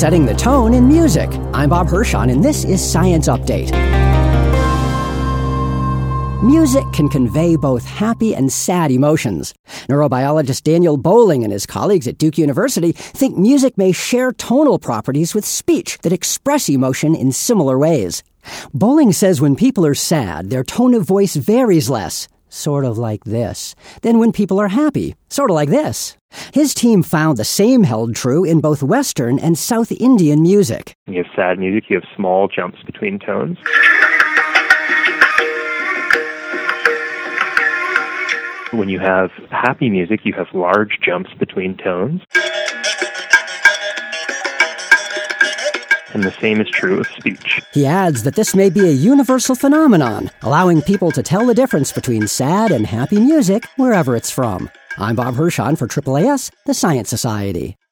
setting the tone in music. I'm Bob Hirschon, and this is Science Update. Music can convey both happy and sad emotions. Neurobiologist Daniel Bowling and his colleagues at Duke University think music may share tonal properties with speech that express emotion in similar ways. Bowling says when people are sad, their tone of voice varies less, sort of like this, than when people are happy, sort of like this. His team found the same held true in both Western and South Indian music. You have sad music, you have small jumps between tones. When you have happy music, you have large jumps between tones. And the same is true of speech. He adds that this may be a universal phenomenon, allowing people to tell the difference between sad and happy music wherever it's from. I'm Bob Hirschon for AAAS, the Science Society.